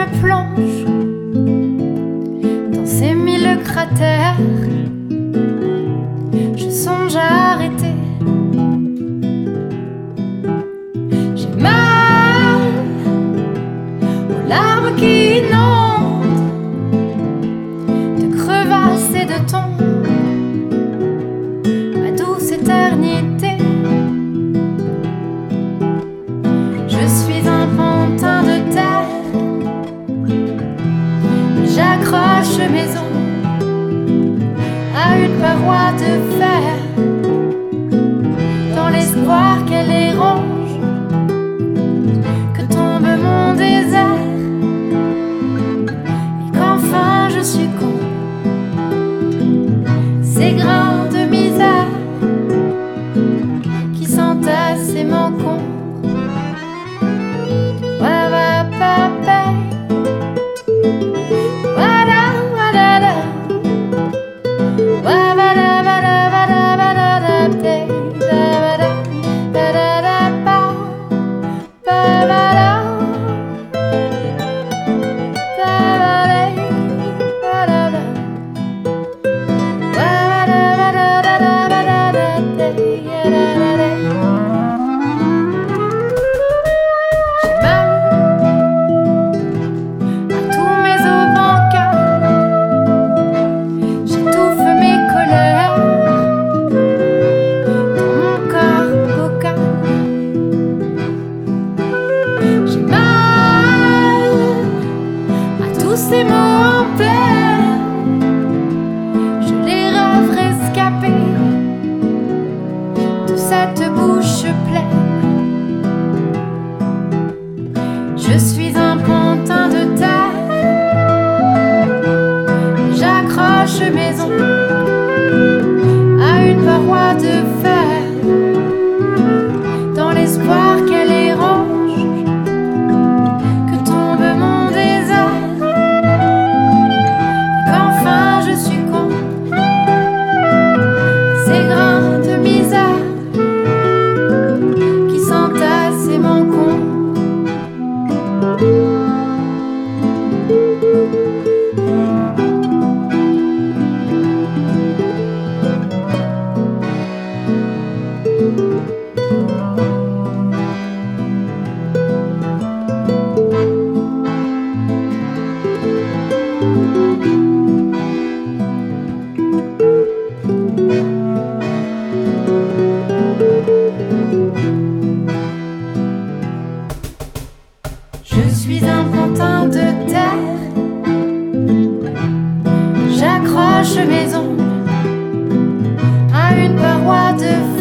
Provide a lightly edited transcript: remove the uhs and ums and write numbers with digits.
me plonge dans ces mille cratères. Je songe à arrêter. J'ai mal aux larmes qui inondent de crevasses et de thon ma douce éternité. Je suis un pantin de terre, j'accroche mes os à une paroi de fer, dans l'espoir qu'elle les ronge, que tombe mon désert, et qu'enfin je succombe. Ces grains de misère qui s'entassent et m'encombrent. Ces mots en pleurs, je les rêve rescapés de cette bouche pleine. Je suis un pantin de terre, j'accroche mes ongles à une paroi de fer, dans l'espoir qu'elle les ronge, que tombe mon désert. Je suis un pantin de terre, j'accroche mes ongles à une paroi de fer.